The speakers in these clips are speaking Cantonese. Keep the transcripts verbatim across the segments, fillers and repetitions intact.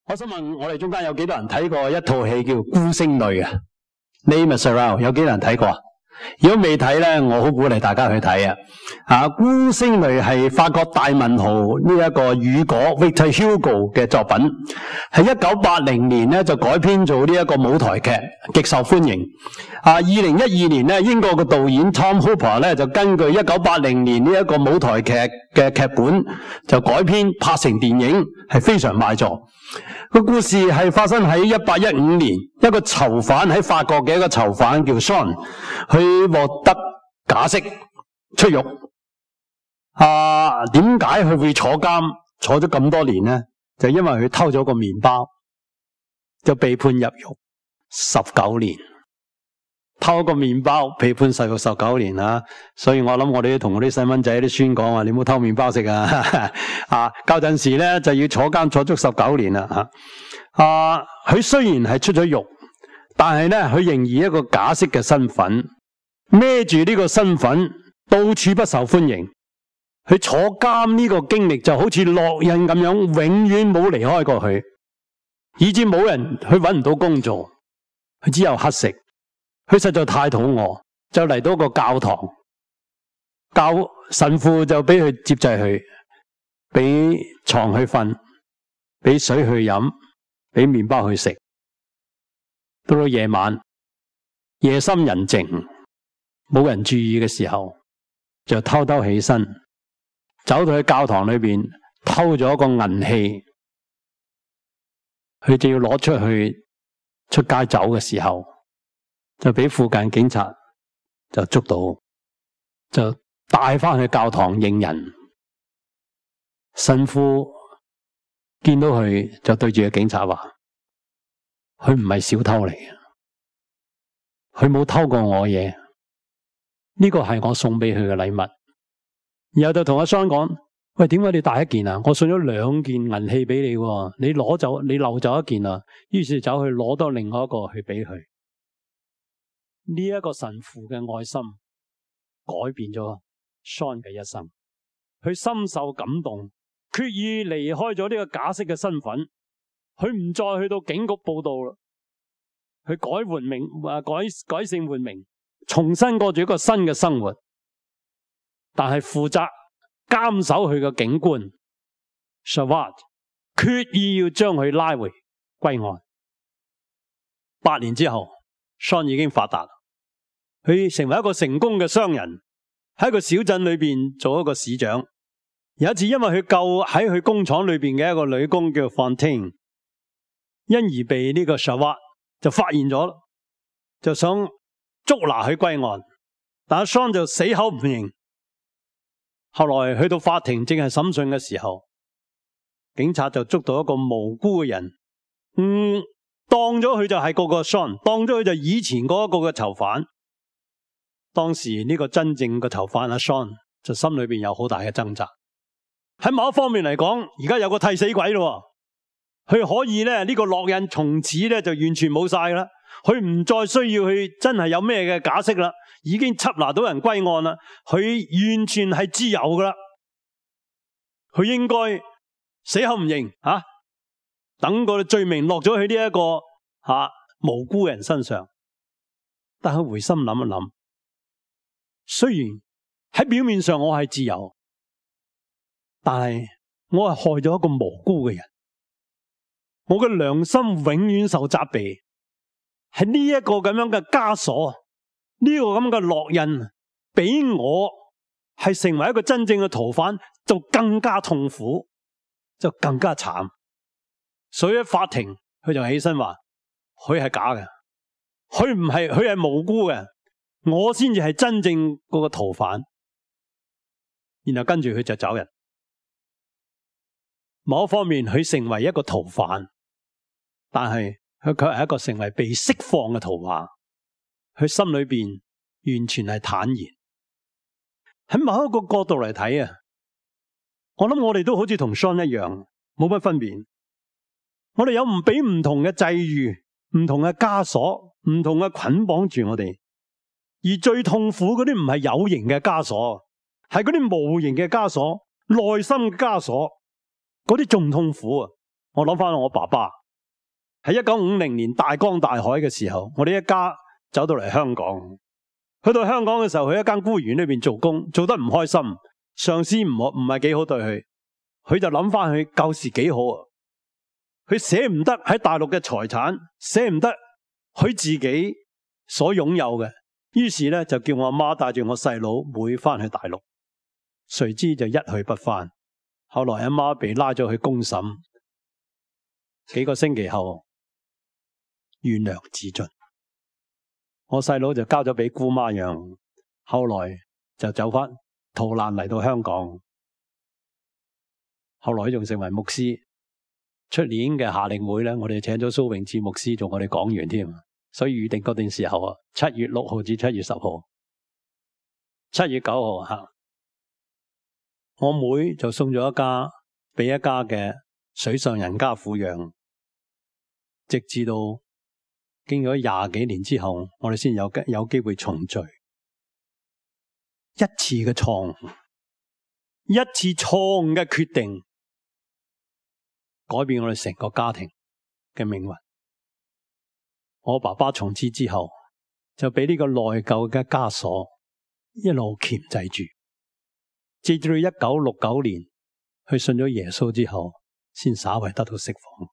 我想問我哋中間有幾多人睇過一套戲叫《孤星淚》啊 ？Les Misérables 有幾多人睇過？如果未睇咧，我好鼓勵大家去睇啊！啊，《孤星淚》係法國大文豪呢一個雨果 Victor Hugo 嘅作品，係一九八零年咧就改編做呢一個舞台劇，極受歡迎。啊，二零一二年咧，英國嘅導演 Tom Hooper 咧就根據一九八零年呢一個舞台劇嘅劇本就改編拍成電影，係非常賣座。個故事係發生喺一八一五年，一個囚犯喺法國嘅一個囚犯叫 Sean， 佢獲得假釋出獄。啊，點解佢會坐監坐咗咁多年呢？就因為佢偷咗個麵包，就被判入獄十九年。偷個麵包被判受獄十九年啊！所以我諗我哋都同我啲細蚊仔啲孫講話，你唔好偷麵包食啊！啊，舊陣時咧就要坐監坐足十九年啦吓。啊，佢雖然係出咗獄，但係咧佢仍然以一個假釋嘅身份，孭住呢個身份到處不受歡迎。佢坐監呢個經歷就好似烙印咁樣，永遠冇離開過佢，以致冇人去搵唔到工作，佢只有乞食。佢實在太肚餓，就嚟到個教堂，教神父就俾佢接濟佢，俾床去瞓，俾水去飲，俾麵包去食。到到夜晚，夜深人靜，冇人注意嘅時候，就偷偷起身，走到去教堂裏邊偷咗個銀器，佢就要攞出去出街走嘅時候，就俾附近警察就捉到，就帶翻去教堂認人。神父見到佢就對住個警察話：佢唔係小偷嚟嘅，佢冇偷過我嘢，呢個係我送俾佢嘅禮物。然後就同阿桑講：喂，點解你帶一件啊？我送咗兩件銀器俾你喎，你攞走，你漏走一件啊。於是走去攞多另外一個去俾佢。呢一個神父嘅愛心改變咗 Sean 嘅一生，佢深受感動，決意離開咗呢個假釋嘅身份，佢唔再去到警局報到啦，佢改換名，改改姓換名，重新過住一個新嘅生活。但係負責監守佢嘅警官 Savard 決意要將佢拉回歸案。八年之後 Sean 已經發達，佢成為一個成功嘅商人，喺一個小鎮裏邊做一個市長。有一次因為佢救喺佢工廠裏邊嘅一個女工叫 Fontaine， 因而被呢個 Savard 就發現咗，就想捉拿佢歸案，但係 Sean 就死口唔認。後來去到法庭正係審訊嘅時候，警察就捉到一個無辜嘅人，嗯，當咗佢就係嗰個 Sean， 當咗佢就以前嗰一個嘅囚犯。當時呢個真正嘅囚犯阿 Sean 就心裏邊有好大嘅掙扎。喺某一方面嚟講，而家有個替死鬼咯，佢可以咧呢個烙印從此咧就完全冇晒啦，佢唔再需要去真係有咩嘅假釋啦，已經緝拿到人歸案啦，佢完全係自由噶啦，佢應該死口唔認啊，等個罪名落咗喺呢一個吓、啊、無辜人身上。但係回心諗一諗，雖然喺表面上我係自由，但係我係害咗一個無辜嘅人，我嘅良心永遠受責備。係呢一個咁樣嘅枷鎖，呢、這個咁嘅烙印，俾我係成為一個真正嘅逃犯，就更加痛苦，就更加慘。所以喺法庭，佢就起身話：佢係假嘅，佢唔係，佢係無辜嘅，我先至係真正嗰個逃犯。然後跟住佢就走人。某一方面，佢成為一個逃犯，但係佢卻係一個成為被釋放嘅逃犯。佢心裏邊完全係坦然。喺某一個角度嚟睇啊，我諗我哋都好似同 Sean 一樣，冇乜分別。我哋有唔俾唔同嘅際遇、唔同嘅枷鎖、唔同嘅捆綁住我哋。而最痛苦嗰啲唔係有形嘅枷鎖，係嗰啲無形嘅枷鎖、內心嘅枷鎖，嗰啲仲痛苦啊！ 我諗翻我爸爸喺一九五零年大江大海嘅時候，我哋一家走到嚟香港。去到香港嘅時候，去一間孤兒院裏邊做工，做得唔開心，上司唔好唔係幾好對佢，佢就諗翻佢舊時幾好啊！佢捨唔得喺大陸嘅財產，捨唔得佢自己所擁有嘅，於是咧就叫我阿媽帶住我細佬妹翻去大陸，誰知就一去不返。後來阿媽被拉咗去公審，幾個星期後懸梁自盡。我細佬就交咗俾姑媽養，後來就走翻逃難嚟到香港，後來仲成為牧師。出年嘅夏令會咧，我哋請咗蘇永智牧師做我哋講員添，所以預定嗰段時候啊，七月六號至七月十號，七月九號吓，我妹就送咗一家俾一家嘅水上人家撫養，直至到經過廿幾年之後，我哋先有有機會重聚。一次嘅錯誤，一次錯誤嘅決定，改變我哋成個家庭嘅命運。我爸爸從此之後就俾呢個內疚嘅枷鎖一路鉗制住，直至到一九六九年佢信咗耶穌之後，先稍為得到釋放。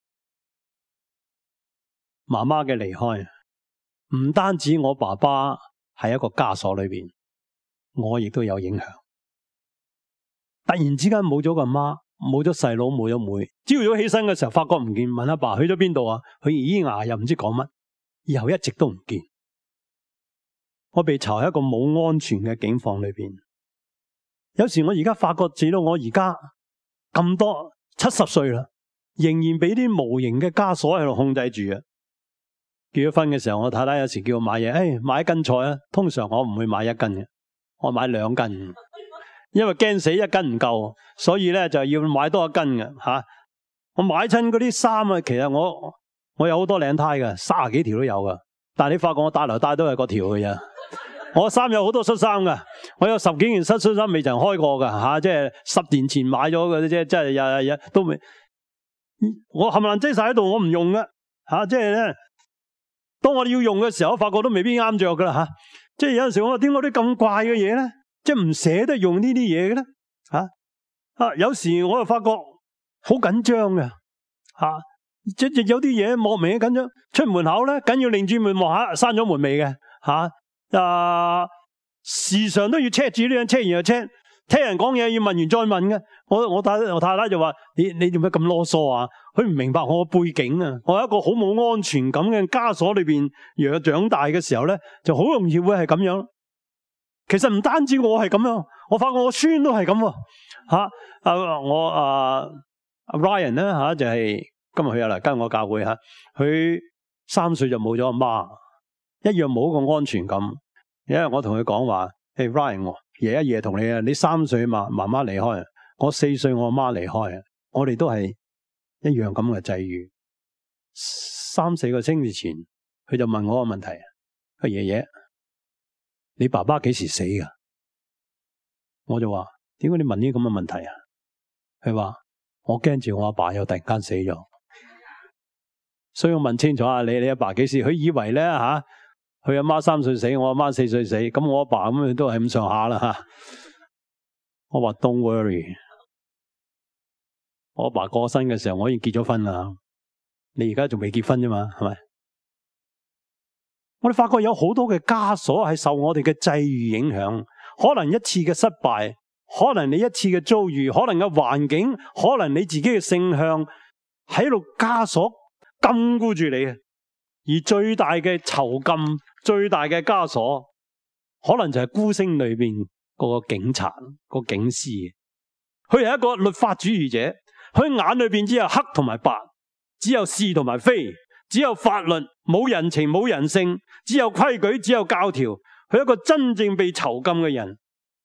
媽媽嘅離開唔單止我爸爸係一個枷鎖裏邊，我亦都有影響。突然之間冇咗個媽，冇咗細佬，冇咗妹，朝早起身嘅時候發覺唔見，問阿爸去咗邊度啊？佢咿咿呀又唔知講乜，以後一直都唔見。我被囚喺一個冇安全嘅境況裏邊。有時我而家發覺，直到我而家咁多七十歲啦，仍然俾啲無形嘅枷鎖喺度控制住啊！結咗婚嘅時候，我太太有時叫我買嘢，誒、哎，買一斤菜啊。通常我唔會買一斤嘅，我買兩斤，因為驚死一斤唔夠，所以咧就要買多一斤嘅吓。我買親嗰啲衫啊，其實我我有好多領呔嘅，卅幾條都有噶。但係你發覺我帶來帶都係個條嘅啫。我衫有好多恤衫噶，我有十幾件恤恤衫未曾開過噶吓，即係十年前買咗嘅啫，即係日日都未。我冚唪唥擠晒喺度，我唔用嘅吓，即係咧。當我哋要用嘅時候，發覺都未必啱着噶啦吓，即係有陣時我話點解啲咁怪嘅嘢咧，即係唔捨得用呢啲嘢嘅咧吓啊！有時我又發覺好緊張嘅吓，即係有啲嘢莫名嘅緊張。出門口咧，緊要擰轉門望下，閂咗門未嘅吓啊！時常都要 check 住呢樣 check 完又 check， 聽人講嘢要問完再問嘅。我我太我太太就話：你你做咩咁囉嗦啊？佢唔明白我嘅背景啊！我喺一個好冇安全感嘅枷鎖裏邊，若長大嘅時候咧，就好容易會係咁樣。其實唔單止我係咁樣，我發覺我孫都係咁吓。啊，我啊 Ryan 咧吓，就係今日佢又嚟跟我教會吓，佢三歲就冇咗阿媽，一樣冇一個安全感。因為我同佢講話：誒 Ryan，爺一爺同你啊，你三歲嘛，媽媽離開，我四歲我阿媽離開，我哋都係一樣咁嘅際遇。三四個星期前，佢就問我個問題：佢爺爺，你爸爸幾時死噶？我就話：點解你問呢啲咁嘅問題啊？佢話：我驚住我阿爸又突然間死咗，所以我問清楚啊，你你阿爸幾時？佢以為咧吓，佢阿媽三歲死，我阿媽四歲死，咁我阿爸咁樣都係咁上下啦吓。我話 Don't worry。我阿爸過身嘅時候，我已經結咗婚啦。你而家仲未結婚啫嘛？係咪？我哋發覺有好多嘅枷鎖係受我哋嘅際遇影響，可能一次嘅失敗，可能你一次嘅遭遇，可能嘅環境，可能你自己嘅性向喺度枷鎖禁錮住你。而最大嘅囚禁，最大嘅枷鎖，可能就係孤星裏邊嗰個警察，嗰個警司。佢係一個律法主義者。佢眼裏邊只有黑同埋白，只有是同埋非，只有法律，冇人情冇人性，只有規矩，只有教條。佢係一個真正被囚禁嘅人。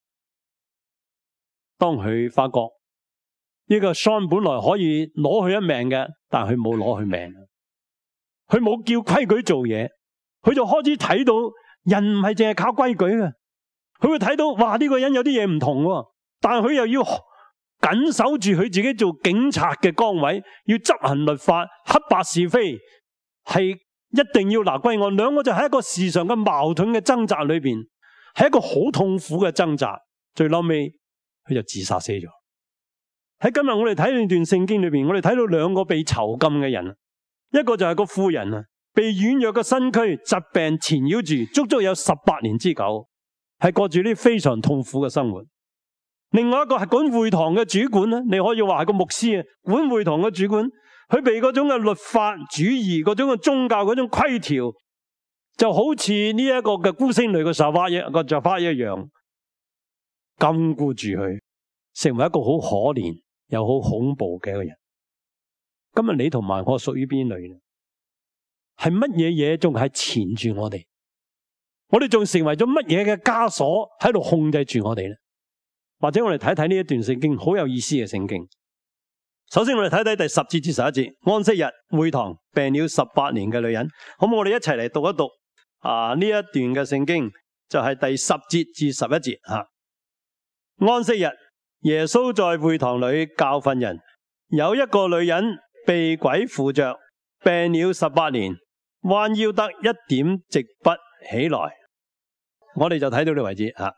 當佢發覺呢個 Sean 本來可以攞佢一命嘅，但係佢冇攞佢命，佢冇叫規矩做嘢，佢就開始睇到人唔係淨係靠規矩嘅。佢會睇到哇，呢個人有啲嘢唔同喎，但係佢又要緊守住佢自己做警察嘅崗位，要執行律法，黑白是非，係一定要拿歸案。兩個就喺一個時常嘅矛盾嘅掙扎裏邊，係一個好痛苦嘅掙扎。最後尾佢就自殺死咗。喺今日我哋睇呢段聖經裏邊，我哋睇到兩個被囚禁嘅人，一個就係個婦人啊，被軟弱嘅身軀疾病纏繞住，足足有十八年之久，係過住啲非常痛苦嘅生活。另外一個係管會堂嘅主管咧，你可以話係個牧師啊，管會堂嘅主管，佢被嗰種嘅律法主義、嗰種嘅宗教、嗰種規條，就好似呢一個嘅孤星淚嘅撒花一個撒花一樣，禁錮住佢，成為一個好可憐又好恐怖嘅一個人。今日你同埋我屬於邊類呢？係乜嘢嘢仲係纏住我哋？我哋仲成為咗乜嘢嘅枷鎖喺度控制住我哋呢？或者我哋睇睇呢一段聖經，好有意思嘅聖經。首先我哋睇睇第十節至十一節，安息日會堂病了十八年嘅女人。好唔好？我哋一齊嚟讀一讀啊呢一段嘅聖經，就係第十節至十一節吓。安息日，耶穌在會堂裏教訓人，有一個女人被鬼附着，病了十八年，彎腰得一點直不起來。我哋就睇到呢為止吓。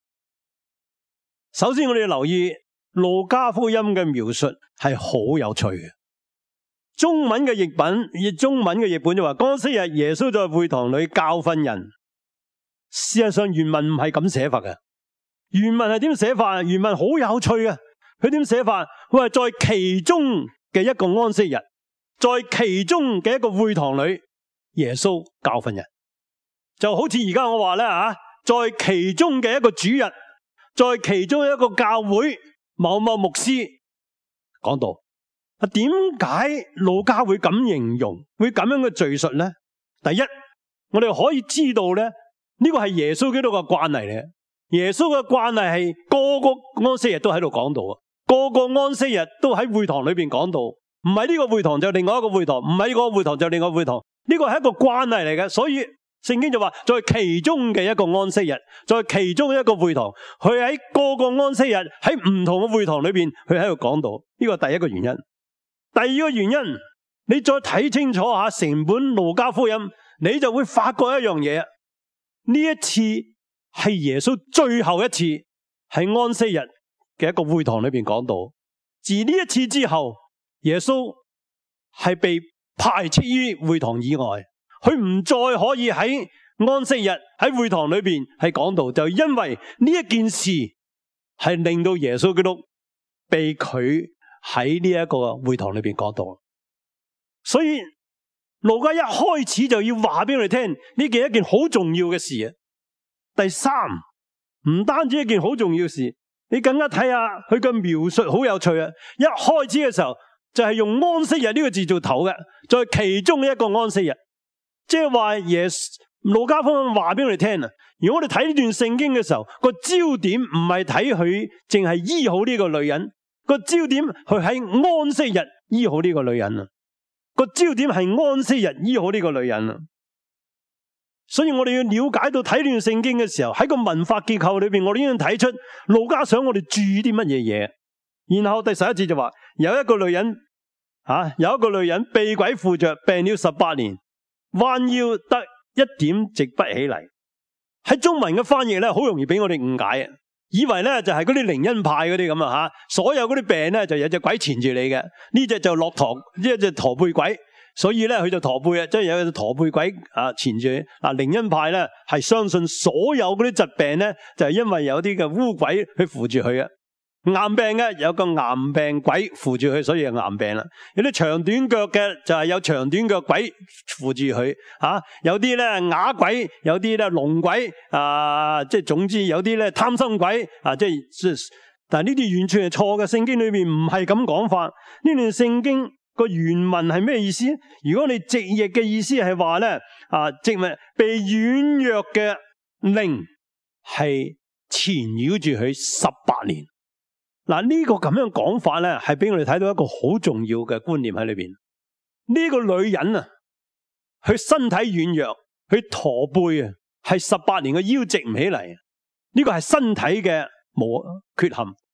首先我哋要留意路加福音嘅描述係好有趣嘅。中文嘅譯本，以中文嘅譯本就話，安息日耶穌在會堂裏教訓人。事實上原文唔係咁寫法嘅。原文係點寫法？原文好有趣嘅。佢點寫法？佢話在其中嘅一個安息日，在其中嘅一個會堂裏，耶穌教訓人。就好似而家我話咧啊，在其中嘅一個主日，在其中一個教會，某某牧師講道。啊，點解路加會咁形容，會咁樣嘅敘述咧？第一，我哋可以知道咧，呢個係耶穌基督嘅慣例嚟嘅。耶穌嘅慣例係個個安息日都喺度講道啊，個個安息日都喺會堂裏邊講道，唔係呢個會堂就另外一個會堂，唔係呢個會堂就另外一個會堂，呢個係一個慣例嚟嘅。所以聖經就話，在其中嘅一個安息日，在其中一個會堂，佢喺個個安息日喺唔同嘅會堂裏邊，佢喺度講道。呢個係第一個原因。第二個原因，你再睇清楚下成本路加福音，你就會發覺一樣嘢。呢一次係耶穌最後一次喺安息日嘅一個會堂裏邊講道。自呢一次之後，耶穌係被排斥於會堂以外，佢唔再可以喺安息日喺會堂裏邊係講道，就因為呢一件事係令到耶穌基督被拒喺呢一個會堂裏邊講道。所以路加一開始就要話俾我哋聽，呢件一件好重要嘅事啊。第三，唔單止一件好重要嘅事，你更加睇下佢嘅描述好有趣啊。一開始嘅時候就係用安息日呢個字做頭嘅，在其中一個安息日，即係話耶穌路加福音話俾我哋聽啊。如果我哋睇呢段聖經嘅時候，個焦點唔係睇佢淨係醫好呢個女人，個焦點佢喺安息日醫好呢個女人啊。個焦點係安息日醫好呢個女人啊。所以我哋要了解到睇呢段聖經嘅時候，喺個文化結構裏邊，我哋已經睇出路加想我哋注意啲乜嘢嘢。然後第十一節就話，有一個女人啊，有一個女人被鬼附着，病了十八年，彎腰得一點直不起嚟。喺中文嘅翻譯咧，好容易俾我哋誤解啊，以為咧就係嗰啲靈恩派嗰啲咁啊吓，所有嗰啲病咧就有隻鬼纏住你嘅，呢隻就駱駝，呢一隻駝背鬼。所以咧，佢就駝背啊，即係有隻駝背鬼啊纏住。嗱，靈恩派咧係相信所有嗰啲疾病咧，就係因為有啲嘅污鬼去扶住佢啊。癌病嘅有個癌病鬼扶住佢，所以係癌病啦。有啲長短腳嘅就係有長短腳鬼扶住佢吓。有啲咧啞鬼，有啲咧聾鬼啊，即係總之有啲咧貪心鬼啊，即係。但係呢啲完全係錯嘅，聖經裏面唔係咁講法。呢段聖經個原文係咩意思？如果你直譯嘅意思係話咧，啊，直文被軟弱嘅靈係纏繞住佢十八年。嗱，呢個咁樣講法咧，係俾我哋睇到一個好重要嘅觀念喺裏邊。呢個女人啊，佢身體軟弱，佢駝背啊，係十八年嘅腰直唔起嚟。呢個係身體嘅冇缺陷。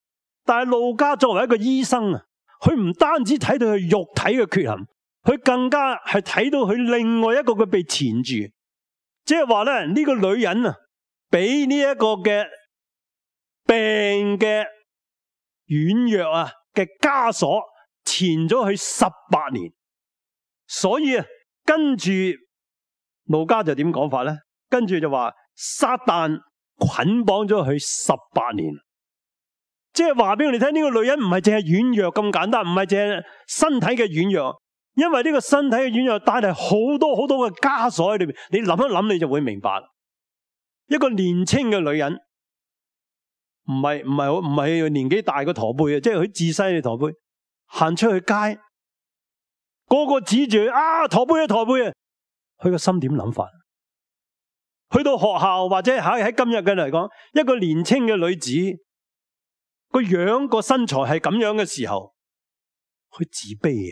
但係路加作為一個醫生啊，佢唔單止睇到佢肉體嘅缺陷，佢更加係睇到佢另外一個佢被纏住，即係話咧呢個女人啊，俾呢一個嘅病嘅軟弱啊嘅枷鎖纏咗佢十八年。所以啊，跟住路加就點講法咧？跟住就話撒旦捆綁咗佢十八年，即係話俾我哋聽，呢個女人唔係淨係軟弱咁簡單，唔係淨係身體嘅軟弱，因為呢個身體嘅軟弱帶嚟好多好多嘅枷鎖喺裏邊。你諗一諗，你就會明白，一個年輕嘅女人，唔係唔係唔係年紀大個駝背啊，即係佢自細嘅駝背，行出去街，個個指住佢啊，駝背啊駝背啊，佢個心點諗法？去到學校或者喺喺今日嘅嚟講，一個年輕嘅女子個樣個身材係咁樣嘅時候，佢自卑啊，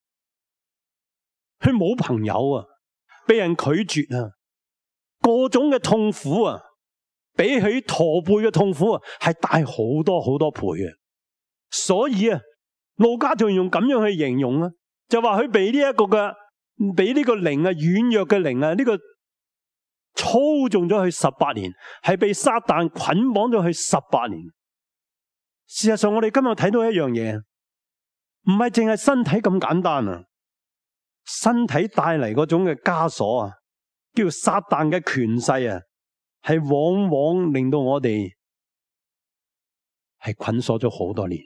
佢冇朋友啊，被人拒絕啊，各種嘅痛苦啊，比起駝背嘅痛苦啊，係大好多好多倍啊。所以啊，路加仲用咁樣去形容啊，就話佢被呢一個嘅，俾呢個靈啊，軟弱嘅靈啊，呢個操縱咗佢十八年，係被撒旦捆綁咗佢十八年。事實上，我哋今日睇到一樣嘢，唔係淨係身體咁簡單啊，身體帶嚟嗰種嘅枷鎖啊，叫撒旦嘅權勢啊，係往往令到我哋係捆鎖咗好多年。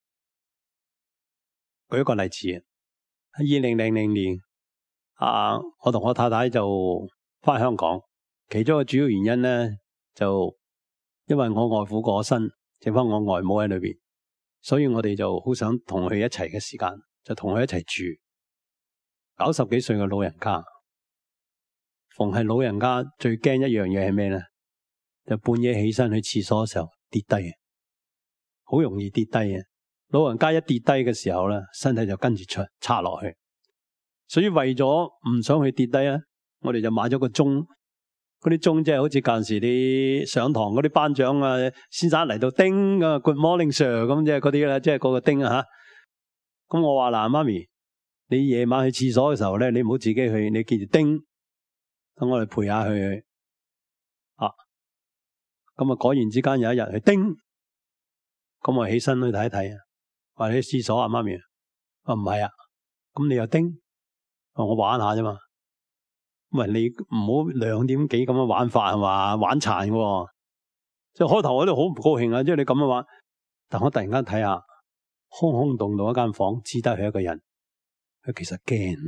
舉一個例子，喺二零零零年啊，我同我太太就翻香港。其中一個主要原因咧，就因為我外父過身，剩翻我外母喺裏邊，所以我哋就好想同佢一齊嘅時間，就同佢一齊住。九十幾歲嘅老人家，逢係老人家最驚一樣嘢係咩咧？就半夜起身去廁所嘅時候跌低，好容易跌低嘅。老人家一跌低嘅時候咧，身體就跟住出插落去。所以為咗唔想去跌低咧，我哋就買咗個鐘。嗰啲鐘即係好似舊時啲上堂嗰啲班長啊，先生嚟到叮啊 ，Good morning sir 咁即係嗰啲啦，即係嗰個叮啊吓。咁我話嗱，媽咪，你夜晚去廁所嘅時候咧，你唔好自己去，你記住叮，等我哋陪下佢啊。咁啊，果然之間有一日去叮，咁我起身去睇一睇啊，話你去廁所啊，媽咪，啊唔係啊，咁你又叮，我玩下啫嘛。喂，你唔好兩點幾咁樣玩法係嘛，玩殘嘅。即係開頭我都好唔高興啊，即係你咁樣玩。但我突然間睇下，空空洞洞一間房，只得佢一個人，佢其實驚。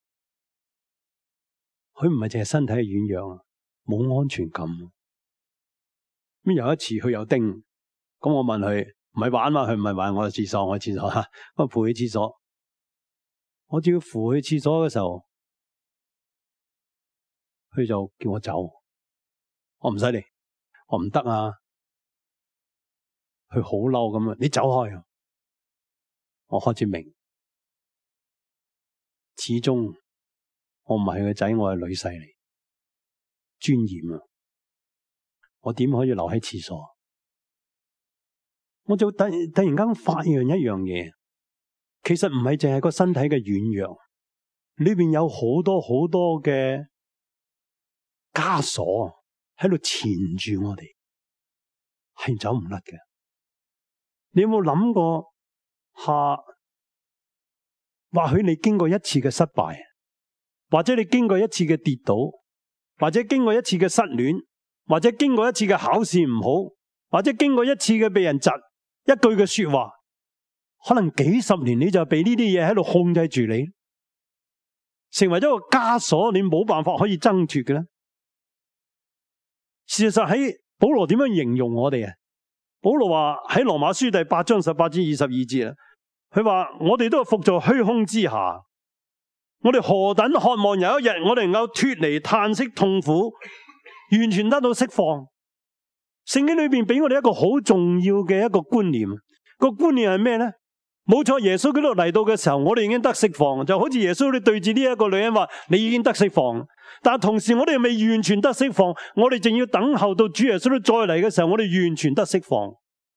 佢唔係淨係身體嘅軟弱啊，冇安全感。咁有一次佢又叮，咁我問佢唔係玩嘛？佢唔係玩，我去廁所，我去廁所吓，我陪佢廁所。我只要扶佢廁所嘅時候，佢就叫我走，我唔使嚟，我唔得啊！佢好嬲咁啊！你走開啊！我開始明，始終我唔係佢個仔，我係女婿嚟，尊嚴啊！我點可以留喺廁所？我就突突然間發現一樣嘢，其實唔係淨係個身體嘅軟弱，裏邊有好多好多嘅枷鎖喺度纏住我哋，係走唔甩嘅。你有冇諗過下？或許你經過一次嘅失敗，或者你經過一次嘅跌倒，或者經過一次嘅失戀，或者經過一次嘅考試唔好，或者經過一次嘅被人窒一句嘅說話，可能幾十年你就被呢啲嘢喺度控制住你，成為咗個枷鎖，你冇辦法可以掙脫嘅咧。事實上喺保羅點樣形容我哋啊？保羅話喺羅馬書第八章十八至二十二節啊，佢話我哋都係伏在虛空之下，我哋何等渴望有一日我哋能夠脫離嘆息痛苦，完全得到釋放。聖經裏邊俾我哋一個好重要嘅一個觀念，個觀念係咩咧？冇錯，耶穌基督嚟到嘅時候，我哋已經得釋放，就好似耶穌你對住呢一個女人話，你已經得釋放。但同時我哋未完全得釋放，我哋仲要等候到主耶穌再嚟嘅時候，我哋完全得釋放。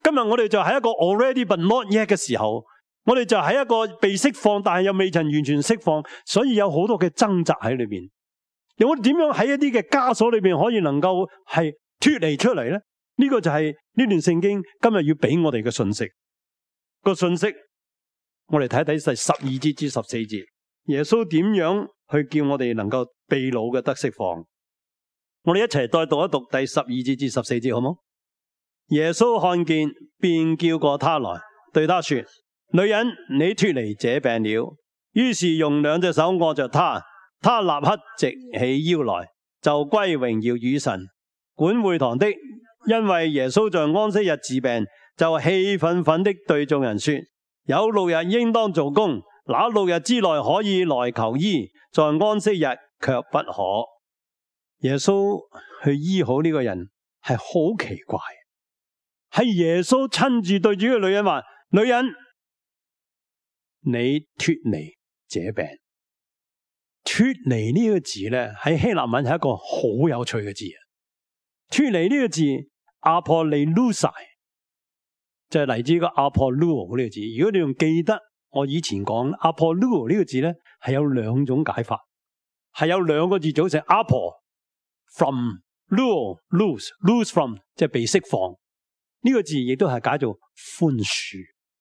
今日我哋就喺一個 already but not yet 嘅時候，我哋就喺一個被釋放，但係又未曾完全釋放，所以有好多嘅掙扎喺裏邊。又我哋點樣喺一啲嘅枷鎖裏邊可以能夠係脫離出嚟咧？呢、這個就係呢段聖經今日要俾我哋嘅信息。個信息我哋睇睇第十二節至十四節，耶穌點樣去叫我哋能夠被擄嘅得釋放？我哋一齊再讀一讀第十二節至十四節，好冇？耶穌看見，便叫過他來，對他說：女人，你脫離這病了。於是用兩隻手按着他，他立刻直起腰來，就歸榮耀與神。管會堂的因為耶穌在安息日治病，就氣憤憤的對眾人說：有六日應當做工，那六日之內可以來求醫，在安息日卻不可。耶穌去醫好呢個人係好奇怪，係耶穌親自對住個女人話：女人，你脫離這病。脫離呢個字咧，喺希臘文係一個好有趣嘅字。脫離呢個字 apollusa 就係嚟自個 apolluo 呢個字。如果你仲記得我以前講 apolluo 呢個字咧，係有兩種解法，係有兩個字組成 apo from luo loose loose from 即係被釋放。呢、這個字亦都係解做寬恕。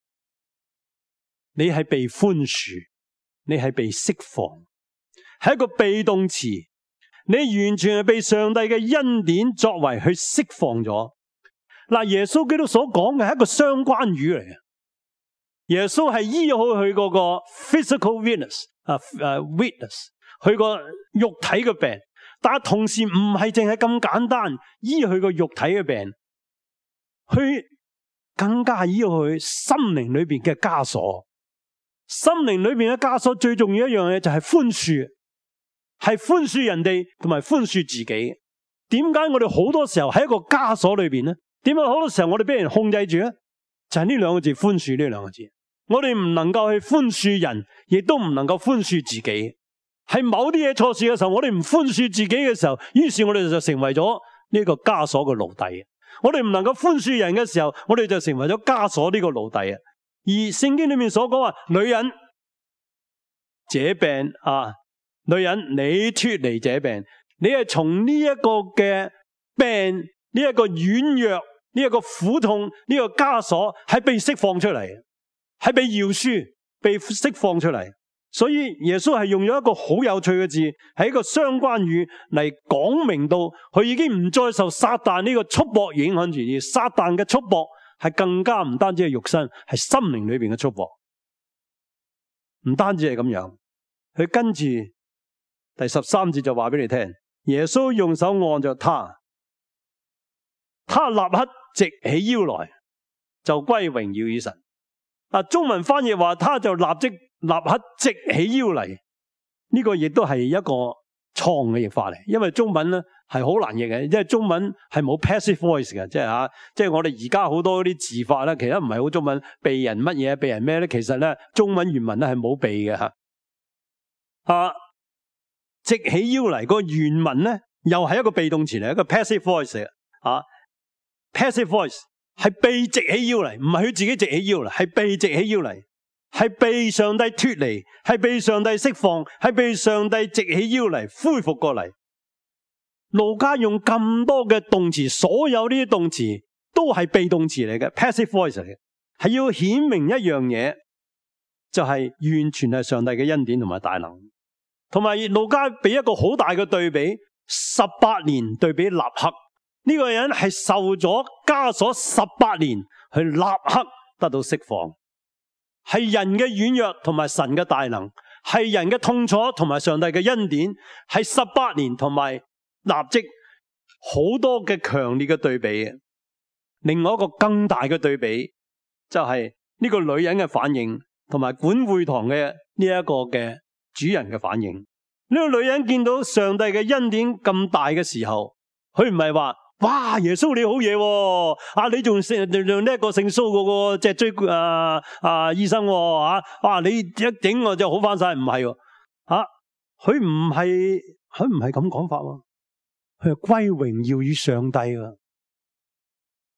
你係被寬恕，你係被釋放，係一個被動詞。你完全係被上帝嘅恩典作為去釋放咗。嗱，耶穌基督所講嘅係一個相關語嚟嘅。耶穌係醫好佢嗰個 physical weakness 啊誒 weakness，佢個肉體嘅病，但係同時唔係淨係咁簡單醫佢個肉體嘅病，佢更加醫好佢心靈裏邊嘅枷鎖。心靈裏邊嘅枷鎖最重要一樣嘢就係寬恕。係寬恕人哋同埋寬恕自己。點解我哋好多時候喺一個枷鎖裏邊呢？點解好多時候我哋俾人控制住呢？就係呢兩個字，寬恕呢兩個字。我哋唔能夠去寬恕人，亦都唔能夠寬恕自己。喺某啲嘢錯事嘅時候，我哋唔寬恕自己嘅時候，於是我哋就成為咗呢個枷鎖嘅奴隸。我哋唔能夠寬恕人嘅時候，我哋就成為咗枷鎖呢個奴隸啊。而聖經裏面所講話，女人這病啊。女人，你脫離這病，你係從呢一個嘅病，呢一個軟弱，呢一個苦痛，呢個枷鎖係被釋放出嚟，係被饒恕，被釋放出嚟。所以耶穌係用咗一個好有趣嘅字，係一個相關語嚟講明到，佢已經唔再受撒旦呢個束縛影響住，而撒旦嘅束縛係更加唔單止係肉身，係心靈裏邊嘅束縛。唔單止係咁樣，佢跟住。第十三節就話俾你聽，耶穌用手按着他，他立刻直起腰來，就歸榮耀與神。嗱，中文翻譯話，他就立即立刻直起腰嚟。呢、這個亦都係一個錯嘅譯法嚟，因為中文咧係好難譯嘅，因為中文係冇 passive voice 嘅，即係吓，即係我哋而家好多啲字法咧，其實唔係好中文，避人乜嘢，避人咩咧？其實咧，中文原文咧係冇避嘅吓。啊。直起腰嚟，個原文咧又係一個被動詞嚟，一個 passive voice 嚟啊。passive voice 係被直起腰嚟，唔係佢自己直起腰嚟，係被直起腰嚟，係被上帝脫離，係被上帝釋放，係被上帝直起腰嚟恢復過嚟。路加用咁多嘅動詞，所有呢啲動詞都係被動詞嚟嘅 passive voice 嚟嘅，係要顯明一樣嘢，就係、是、完全係上帝嘅恩典同埋大能。同埋路加俾一個好大嘅對比，十八年對比立刻，呢、這個人係受咗枷鎖十八年，去立刻得到釋放，係人嘅軟弱同埋神嘅大能，係人嘅痛楚同埋上帝嘅恩典，係十八年同埋立即，好多嘅強烈嘅對比。另外一個更大嘅對比就係、是、呢個女人嘅反應，同埋管會堂嘅呢一個嘅主人嘅反應。呢、這個女人見到上帝嘅恩典咁大嘅時候，佢唔係話哇耶穌你好嘢、哦，啊你仲勝仲叻過聖蘇嗰個脊椎啊啊醫生、哦，啊哇你一整我就好翻晒，唔係、哦，吓佢唔係佢唔係咁講法、哦，佢係歸榮耀與上帝啊，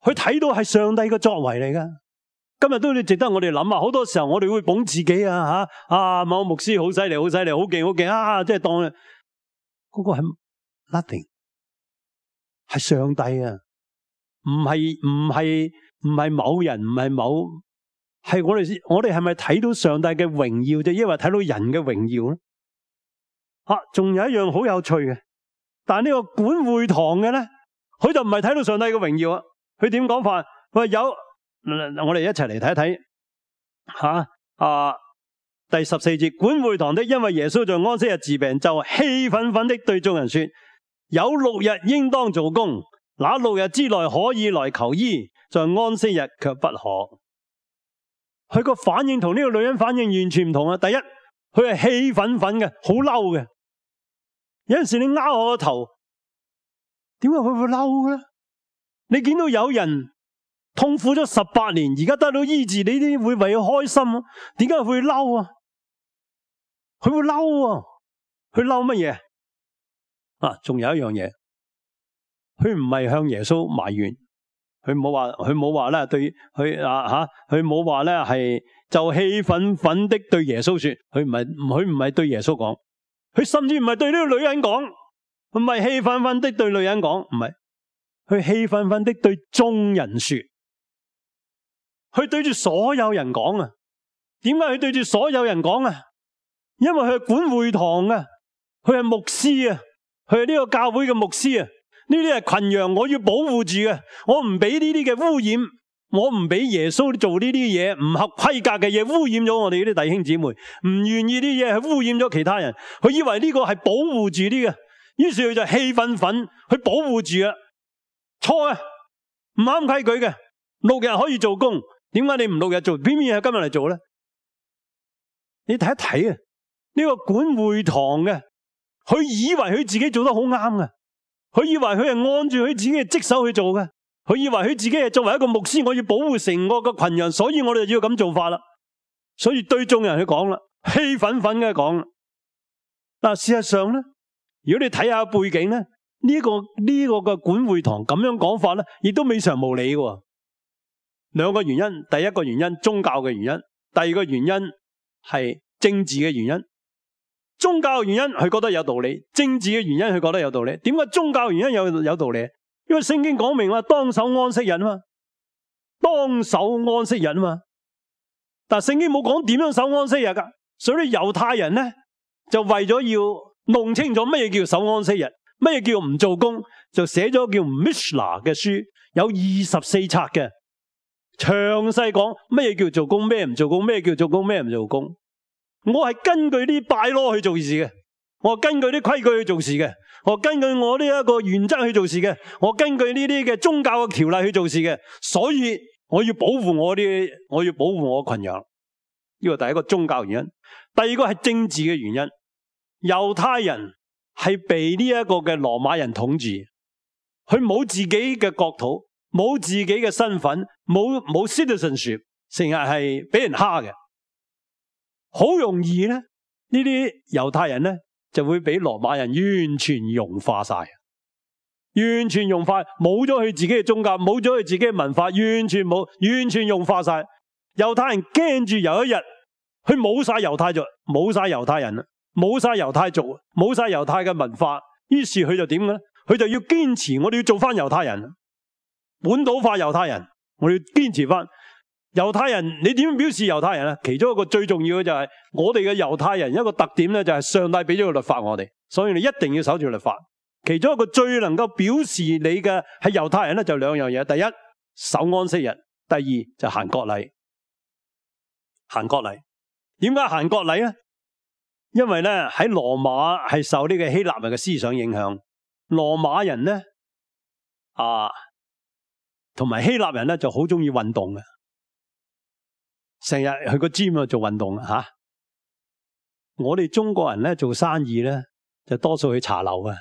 佢睇到係上帝嘅作為嚟噶。今日都值得我哋諗啊！好多時候我哋會捧自己啊吓啊，某牧師好犀利，好犀利，好勁，好勁啊！即係當嗰、嗰個係 nothing， 係上帝啊，唔係唔係唔係某人，唔係某，係我哋我哋係咪睇到上帝嘅榮耀啫？抑或睇到人嘅榮耀咧？啊，仲有一樣好有趣嘅，但係呢個管會堂嘅咧，佢就唔係睇到上帝嘅榮耀啊！佢點講法？佢話有。我哋一齊嚟睇睇吓啊！第十四節，管會堂的因為耶穌在安息日治病，就氣憤憤的對眾人說：有六日應當做工，那六日之內可以來求醫，在安息日卻不可。佢個反應同呢個女人反應完全唔同啊！第一，佢係氣憤憤嘅，好嬲嘅。有陣時你拗我個頭，點解佢會嬲嘅咧？你見到有人痛苦咗十八年，而家得到醫治，你啲會為佢開心啊？點解佢會嬲啊？佢會嬲啊！佢嬲乜嘢啊？仲有一樣嘢，佢唔係向耶穌埋怨，佢冇話，佢冇話咧對佢啊吓，佢冇話咧係就氣憤憤的對耶穌說，佢唔係，佢唔係對耶穌講，佢甚至唔係對呢個女人講，唔係氣憤憤的對女人講，唔係，佢氣憤憤的對眾人說。佢對住所有人講啊？點解佢對住所有人講啊？因為佢係管會堂啊，佢係牧師啊，佢係呢個教會嘅牧師啊。呢啲係群羊，我要保護住嘅，我唔俾呢啲嘅污染，我唔俾耶穌做呢啲嘢唔合規格嘅嘢污染咗我哋呢啲弟兄姊妹，唔願意啲嘢係污染咗其他人。佢以為呢個係保護住啲嘅，於是佢就氣憤憤去保護住啊。錯啊，唔啱規矩嘅，六日可以做工。點解你唔六日做，偏偏係今日嚟做咧？你睇一睇啊，呢個管會堂嘅，佢以為佢自己做得好啱嘅，佢以為佢係按住佢自己嘅職守去做嘅，佢以為佢自己係作為一個牧師，我要保護成個個群人，所以我哋就要咁做法啦。所以對眾人去講啦，氣憤憤嘅講啦。嗱，事實上咧，如果你睇下背景咧，呢個呢個嘅管會堂咁樣講法咧，亦都未嘗無理嘅。兩個原因，第一個原因宗教嘅原因，第二個原因係政治嘅原因。宗教嘅原因佢覺得有道理，政治嘅原因佢覺得有道理。點解宗教原因有有道理？因為聖經講明話當守安息日啊嘛，當守安息日啊嘛。但係聖經冇講點樣守安息日噶，所以猶太人咧就為咗要弄清楚乜嘢叫守安息日，乜嘢叫唔做工，就寫咗叫 Mishnah 嘅書，有二十四冊嘅。詳細講咩叫做工，咩唔做工，咩叫做工，咩唔做工。我係根據啲拜羅去做事嘅，我根據啲規矩去做事嘅，我根據我呢一個原則去做事嘅，我根據呢啲嘅宗教嘅條例去做事嘅。所以我要保護我啲，我要保護我群羊。呢個第一個宗教原因，第二個係政治嘅原因。猶太人係被呢一個嘅羅馬人統治，佢冇自己嘅國土。冇自己嘅身份，冇冇 citizenship， 成日係俾人蝦嘅，好容易咧，呢啲猶太人咧就會俾羅馬人完全融化晒，完全融化，冇咗佢自己嘅宗教，冇咗佢自己嘅文化，完全冇，完全融化晒。猶太人驚住有一日，佢冇晒猶太族，冇晒猶太人啦，冇晒猶太族，冇晒猶太嘅文化，於是佢就點嘅咧？佢就要堅持，我哋要做翻猶太人。本土化猶太人，我哋要堅持翻猶太人。你點樣表示猶太人啊？其中一個最重要嘅就係我哋嘅猶太人一個特點咧，就係上帝俾咗個律法我哋，所以你一定要守住律法。其中一個最能夠表示你嘅係猶太人咧，就兩樣嘢：第一，守安息日；第二就行割禮。行割禮，點解行割禮咧？因為咧喺羅馬係受呢個希臘人嘅思想影響，羅馬人咧啊。同埋希臘人咧就好中意運動嘅，成日去個 gym 做運動吓。我哋中國人咧做生意咧就多數去茶樓嘅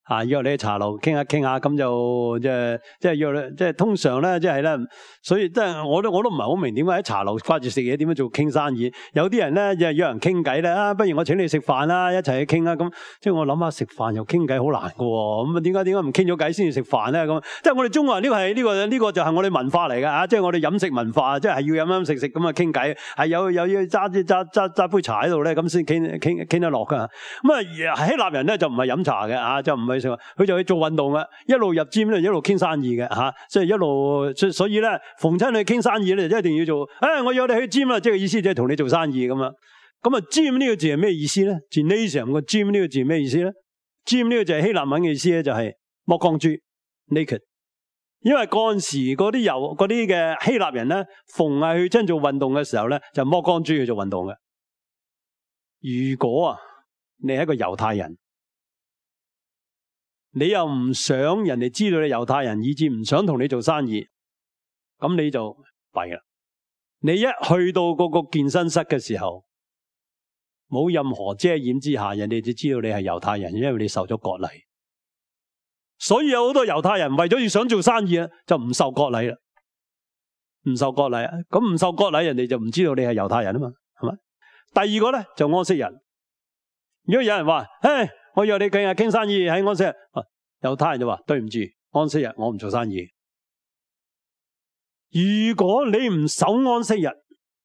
啊，約你去茶樓傾下傾下，咁就即係即係約你，即係通常咧，即係咧，所以即係我都我都唔係好明點解喺茶樓掛住食嘢，點樣做傾生意？有啲人咧就約人傾偈咧，啊，不如我請你食飯啦，一齊去傾啦。咁即係我諗下食飯又傾偈好難噶喎，咁啊點解點解唔傾咗偈先至食飯咧？咁即係我哋中國人呢個係呢個呢個就係我哋文化嚟噶啊！即係我哋飲食文化，即係要飲飲食食咁啊傾偈，係有有要揸啲揸揸揸杯茶喺度咧，咁先傾傾傾得落噶。咁啊希臘人咧就唔係飲茶嘅啊，就唔係。佢就去做運動嘅，一路入 gym 咧，一路傾生意嘅吓，即係一路，所以咧，逢親去傾生意咧，就一定要做。誒、哎，我約你去 gym 啦，即係意思即係同你做生意咁啊。咁啊 gym 呢個字係咩意思咧 ？gymnasium 個 gym 呢個字係咩意思咧 ？gym 呢個就係希臘文嘅意思咧，就係剝光豬 naked。因為嗰陣時嗰啲遊嗰啲嘅希臘人咧，逢係去真做運動嘅時候咧，就剝光豬去做運動嘅。如果啊，你係一個猶太人。你又唔想人哋知道你猶太人，以至唔想同你做生意，咁你就弊啦。你一去到嗰個健身室嘅時候，冇任何遮掩之下，人哋就知道你係猶太人，因為你受咗割禮。所以有好多猶太人為咗要想做生意啊，就唔受割禮啦，唔受割禮。咁唔受割禮，人哋就唔知道你係猶太人啊嘛，係咪？第二個咧就安息日。如果有人話，誒，我約你今日傾生意喺安息日，猶太人就話對唔住，安息日我唔做生意。如果你唔守安息日，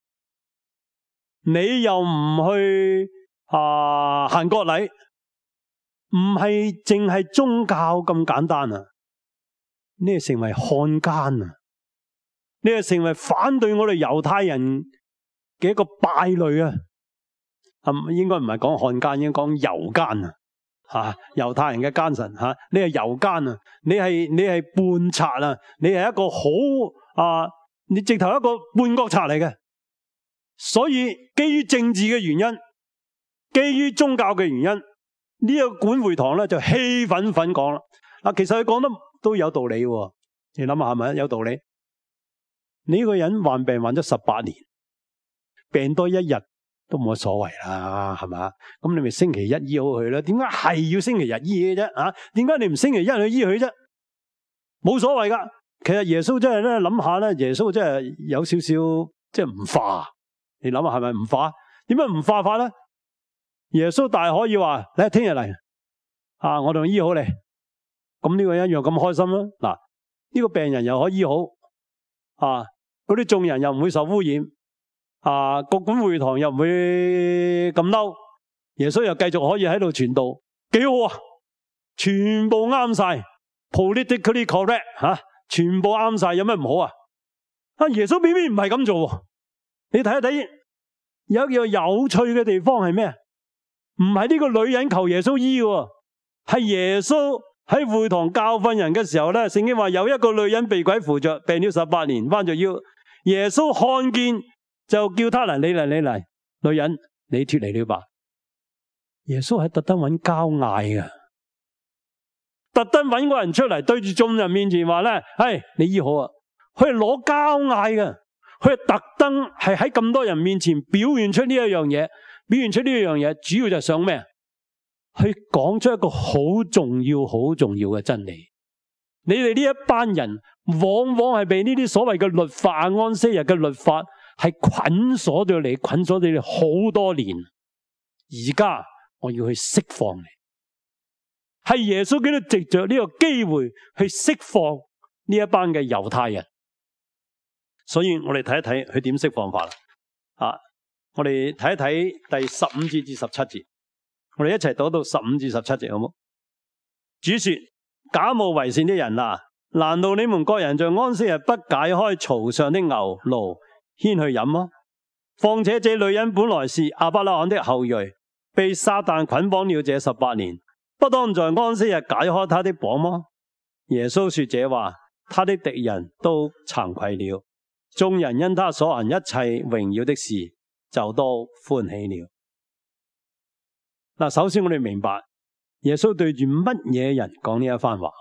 你又唔去啊行割禮，唔係淨係宗教咁簡單啊！呢係成為漢奸啊！呢係成為反對我哋猶太人嘅一個敗類啊！係應該唔係講漢奸，應該講猶奸啊！吓，猶太人嘅奸臣吓，你係猶奸啊！你係你係叛賊啊！你係一個好啊，你直頭一個叛國賊嚟嘅。所以基於政治嘅原因，基於宗教嘅原因，呢、這個管會堂咧就氣憤憤講啦。嗱，其實佢講得都有道理喎，你諗下係咪有道理？你呢個人患病患咗十八年，病多一日都冇乜所謂啦，係嘛？咁你咪星期一醫好佢啦。點解係要星期日醫嘅啫？啊，點解你唔星期一去醫佢啫？冇所謂噶。其實耶穌真係咧諗下咧，耶穌真係有少少即係唔化。你諗下係咪唔化？點解唔化法咧？耶穌大可以話：你聽日嚟啊，我同醫好你。咁呢個一樣咁開心啦。嗱，呢個病人又可以醫好啊，嗰啲眾人又唔會受污染啊，個管會堂又唔會咁嬲，耶穌又繼續可以喺度傳道，幾好啊！全部啱晒 ，politically correct 吓、啊，全部啱晒，有咩唔好啊？啊，耶穌偏偏唔係咁做。你睇一睇，有一個有趣嘅地方係咩？唔係呢個女人求耶穌醫嘅，係耶穌喺會堂教訓人嘅時候咧，聖經話有一個女人被鬼附着，病了十八年，彎着腰。耶穌看見就叫他嚟，你嚟，你嚟，女人你脫離了吧。耶穌係特登揾交嗌嘅，特登揾個人出嚟對住眾人面前話咧，係你醫好啊，佢係攞交嗌嘅。佢係特登係喺咁多人面前表現出呢一樣嘢，表現出呢一樣嘢，主要就係想咩？去講出一個好重要、好重要嘅真理。你哋呢一班人，往往係被呢啲所謂嘅律法、安息日嘅律法係捆鎖咗你，捆鎖咗你好多年。而家我要去釋放你，係耶穌基督藉着呢個機會去釋放呢一班嘅猶太人。所以我哋睇一睇佢點釋放法啦。啊，我哋睇一睇第十五節至十七節，我哋一齊讀到十五至十七節好冇？主說：假冒為善的人啊，難道你們各人在安息日不解開槽上的牛驢牽去飲嗎？況且這女人本來是亞伯拉罕的後裔，被撒旦捆綁了這十八年，不當在安息日解開他的綁嗎？耶穌說這話，他的敵人都慚愧了。眾人因他所行一切榮耀的事，就都歡喜了。嗱，首先我哋明白耶穌對住乜嘢人講呢一番話。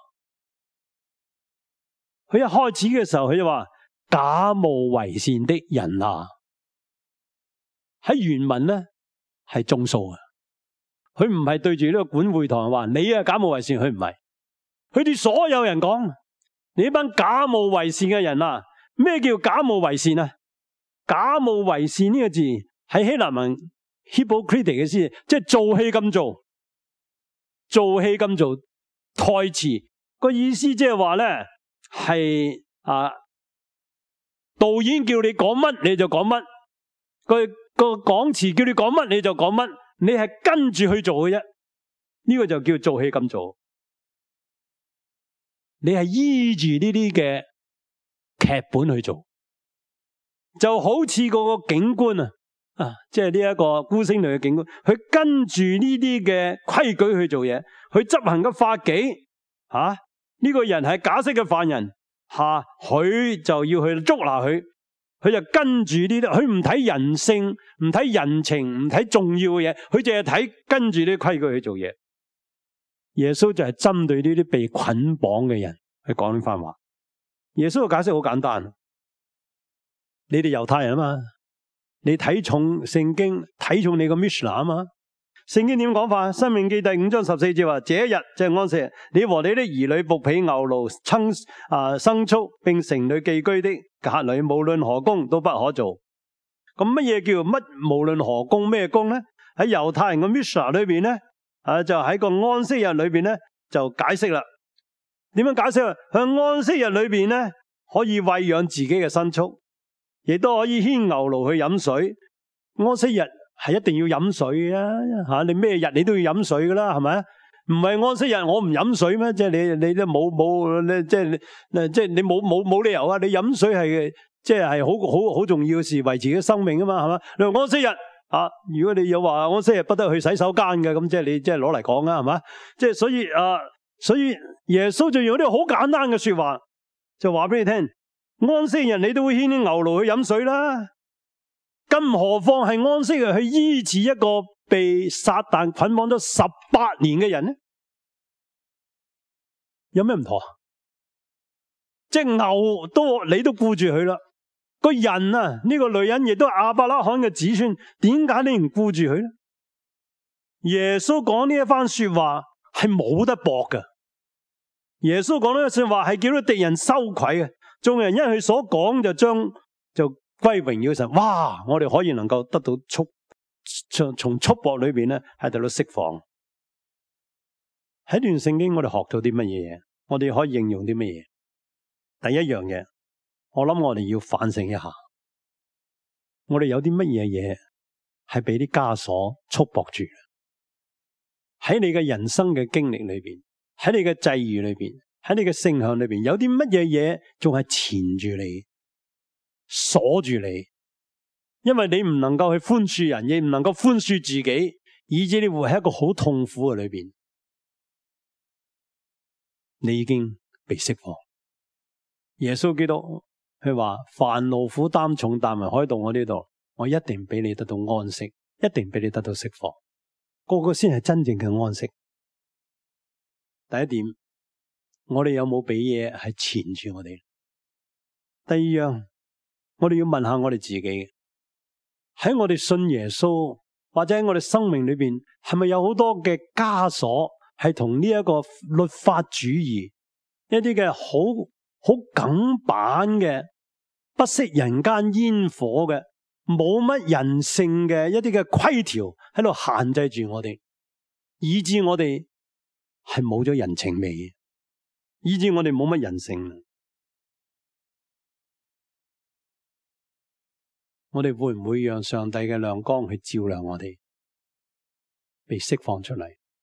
佢一開始嘅時候，佢就話假冒為善的人啊，喺原文咧係眾數啊。 佢唔係對住呢個管會堂話你啊假冒為善，佢唔係，佢對所有人講，你呢班假冒為善嘅人啊，咩叫假冒為善啊？假冒為善呢個字喺希臘文 hypocrite 嘅意思，即係做戲咁做，做戲咁做，台詞個意思即係話咧係啊，導演叫你講乜你就講乜，個個講詞叫你講乜你就講乜，你係跟住去做嘅啫，呢個就叫做戲咁做。你係依住呢啲嘅劇本去做，就好似嗰個警官啊，啊，即係呢一個孤星淚嘅警官，佢跟住呢啲嘅規矩去做嘢，佢執行嘅法紀，吓、啊、呢、這個人係假釋嘅犯人，吓、啊、佢就要去捉拿佢，佢就跟住呢啲，佢唔睇人性，唔睇人情，唔睇重要嘅嘢，佢淨係睇跟住呢啲規矩去做嘢。耶穌就係針對呢啲被捆綁嘅人去講呢番話。耶穌嘅解釋好簡單，你哋猶太人啊嘛，你睇重聖經，睇重你個 Mishnah 啊嘛。聖經點講法？申命記第五章十四節話：這一日即係安息日，你和你的兒女、僕婢、牛驢、牲啊牲畜，並城裏寄居的客旅，無論何工都不可做。咁乜嘢叫乜？無論何工咩工咧？喺猶太人嘅 Mishnah 裏邊咧？啊！就喺個安息日裏邊咧，就解釋啦。點樣解釋啊？喺安息日裏邊咧，可以餵養自己嘅牲畜，亦都可以牽牛驢去飲水。安息日係一定要飲水啊！吓，你咩日你都要飲水噶啦，係咪啊？唔係安息日我唔飲水咩？即係你你都冇冇你即係你即係你冇冇冇理由啊！你飲水係即係係好好好重要嘅事，維持嘅生命啊嘛，係嘛？你話安息日。啊！如果你有話安息日不得去洗手間嘅，咁即係你即係攞嚟講啊，係嘛？即係所以啊，所以耶穌就用啲好簡單嘅說話，就話俾你聽：安息日你都會牽啲牛驢去飲水啦，更何況係安息日去醫治一個被撒旦捆綁咗十八年嘅人呢？有咩唔妥？即係牛都你都顧住佢啦。個人啊，呢個女人亦都係亞伯拉罕嘅子孫，點解你唔顧住佢咧？耶穌講呢一番說話係冇得駁嘅。耶穌講呢個說話係叫到敵人羞愧嘅，眾人因佢所講就將就歸榮耀神。哇！我哋可以能夠得到束從從束縛裏邊咧，係得到釋放。喺段聖經我哋學到啲乜嘢嘢？我哋可以應用啲乜嘢？第一樣嘢。我諗我哋要反省一下，我哋有啲乜嘢嘢係俾啲枷鎖束縛住？喺你嘅人生嘅經歷裏邊，喺你嘅際遇裏邊，喺你嘅性向裏邊，有啲乜嘢嘢仲係纏住你、鎖住你？因為你唔能夠去寬恕人，亦唔能夠寬恕自己，以致你活喺一個好痛苦嘅裏邊。你已經被釋放。耶穌基督。佢話：凡勞苦擔重擔人，可以到我呢度，我一定俾你得到安息，一定俾你得到釋放。個個先係真正嘅安息。第一點，我哋有冇俾嘢係纏住我哋？第二樣，我哋要問下我哋自己，喺我哋信耶穌或者喺我哋生命裏邊，係咪有好多嘅枷鎖係同呢一個律法主義一啲嘅好？好梗板嘅，不食人間煙火嘅，冇乜人性嘅一啲嘅規條喺度限制住我哋，以致我哋係冇咗人情味，以致我哋冇乜人性。我哋會唔會讓上帝嘅亮光去照亮我哋，被釋放出嚟？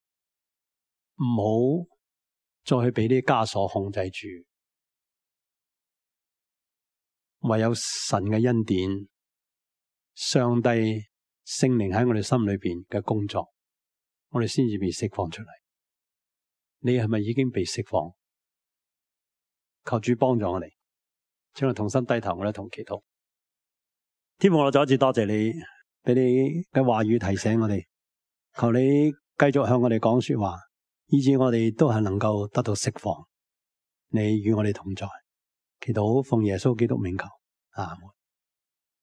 唔好再去俾啲枷鎖控制住。唯有神嘅恩典，上帝聖靈喺我哋心裏邊嘅工作，我哋先至被釋放出嚟。你係咪已經被釋放？求主幫助我哋，請我同心低頭，我哋同祈禱。天父，我再一次多謝你，俾你嘅話語提醒我哋，求你繼續向我哋講說話，以致我哋都係能夠得到釋放。你與我哋同在。祈禱奉耶穌基督名求，阿門。